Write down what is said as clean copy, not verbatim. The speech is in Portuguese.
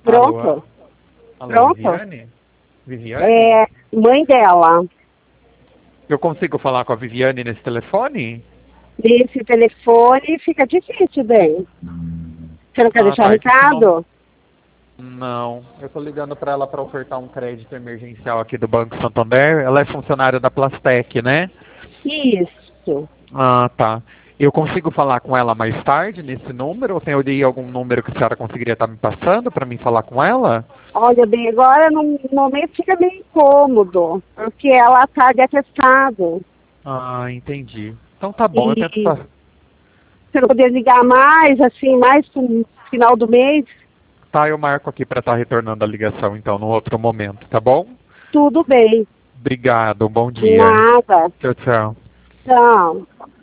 Pronto. Alô, Pronto. Viviane? Viviane? É, mãe dela. Eu consigo falar com a Viviane nesse telefone? Nesse telefone fica difícil, bem. Você não quer Ah, deixar tá. Esse nome... recado? Não, eu tô ligando para ela para ofertar um crédito emergencial aqui do Banco Santander. Ela é funcionária da Plastec, né? Isso. Ah, tá. Eu consigo falar com ela mais tarde nesse número? Ou tem algum número que a senhora conseguiria estar me passando para mim falar com ela? Olha, bem, agora no momento fica meio incômodo, porque ela está de atestado. Ah, entendi. Então tá bom, eu tento E passar. você não poder ligar mais, assim, mais no final do mês, Tá, eu marco aqui para estar retornando a ligação então, num outro momento, tá bom? tudo bem. Obrigado, bom dia. Nada. Tchau, tchau. Tchau.